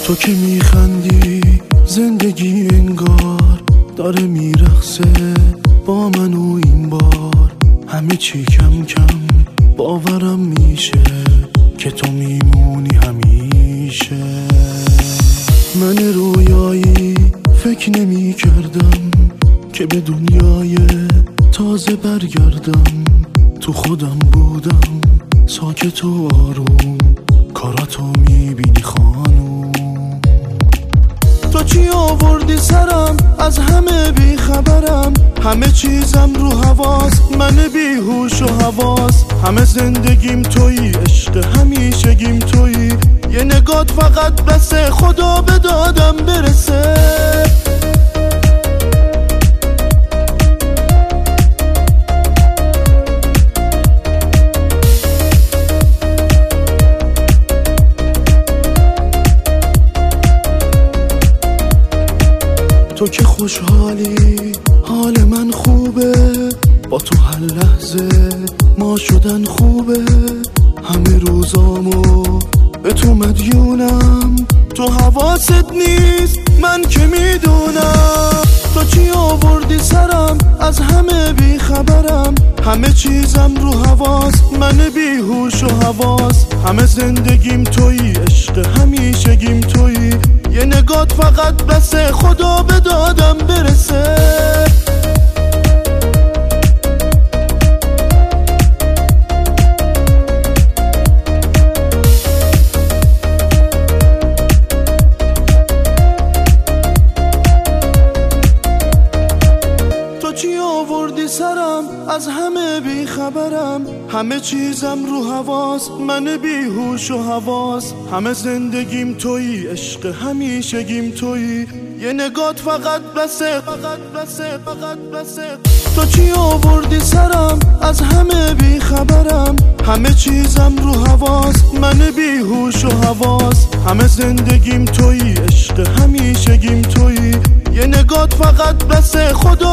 تو که میخندی زندگی انگار داره میرقصه با من و این بار همه چی کم کم باورم میشه که تو میمونی همیشه. من رویایی فکر نمی کردم که به دنیای تازه برگردم. تو خودم بودم ساکت و آروم کاراتو میبینی خانوم. تو چی آوردی سرم از همه بیخبرم، همه چیزم رو حواس من بیهوش و حواس. همه زندگیم تویی عشق همیشگیم تویی، یه نگات فقط بسه خدا به دادم برسه. تو که خوشحالی حال من خوبه، با تو هر لحظه ما شدن خوبه. همه روزامو به تو مدیونم، تو حواست نیست من که میدونم. تو چی آوردی سرم از همه بیخبرم، همه چیزم رو حواس من بیهوش و حواس. همه زندگیم تویی عشق همیشگیم تویی، یه نگات فقط بسه خدا به دادم برسه. تو چی آوردی سرم از همه بیخبرم، همه چیزم رو حواس من بیهوش و حواس. همه زندگیم تویی عشق همیشگیم تویی، یه نگات فقط بسه فقط بسه فقط بسه. تو چی آوردی سرم از همه بیخبرم، همه چیزم رو حواس من بیهوش و حواس. همه زندگیم تویی عشق همیشگیم تویی، یه نگات فقط بسه خدا